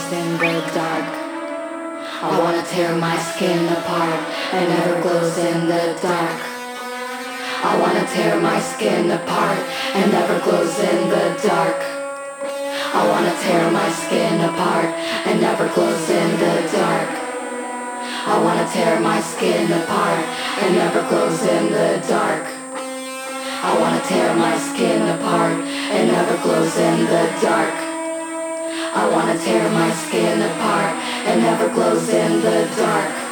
glows in the dark. I wanna tear my skin apart and never glows in the dark. I wanna tear my skin apart and never glows in the dark. I wanna tear my skin apart and never glows in the dark. I wanna tear my skin apart and never glows in the dark. I wanna tear my skin apart and never glows in the dark. I wanna tear my skin apart and never glows in the dark.